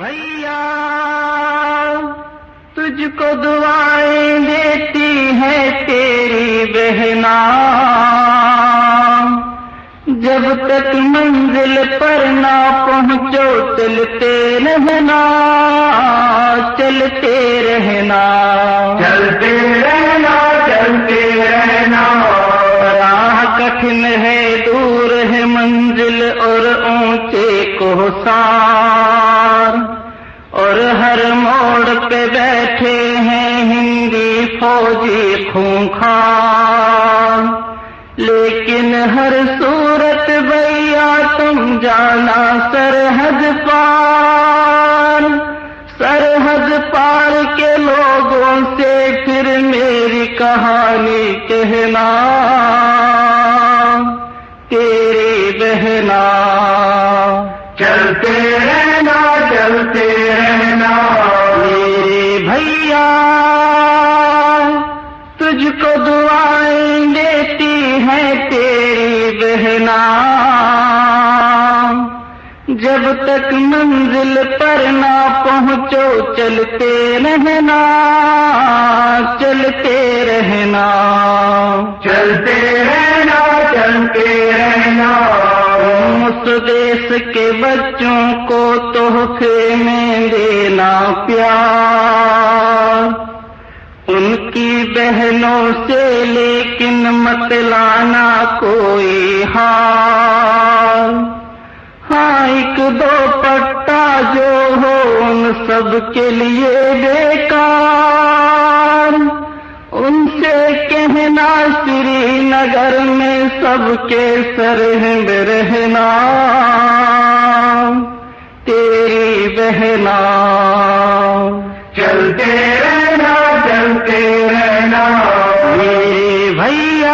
भैया तुझको दुआएं देती है तेरी बहना, जब तक मंजिल पर ना पहुंचो चलते रहना, चलते रहना, चलते रहना, चलते रहना। राह कठिन है, दूर है मंजिल और ऊंचे कोहसार, और हर मोड़ पे बैठे हैं हिंदी फौजी खूंखार, लेकिन हर सूरत भैया तुम जाना सरहद पार, सरहद पार के लोगों से फिर मेरी कहानी कहना, तेरी बहना। चलते रहना, चलते रहना। मेरे भैया तुझको दुआएं देती है तेरी बहना, जब तक मंजिल पर ना पहुंचो चलते रहना, चलते रहना, चलते रहना, चलते रहना। उस देश के बच्चों को तोहफे में देना प्यार, उनकी बहनों से लेकिन मत लाना कोई हार। हाँ, एक दो पट्टा जो हो उन सब के लिए बेकार, उनसे कहना श्रीनगर में सबके सरहद रहना, तेरी बहना। चलते रहना, चलते रहना। मेरे भैया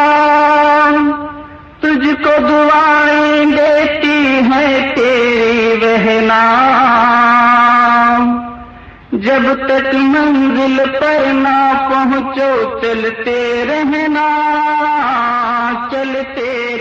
तुझको दुआएं देती है तेरी बहना, जब तक मंजिल पर ना पहुंचो चलते रहना, चलते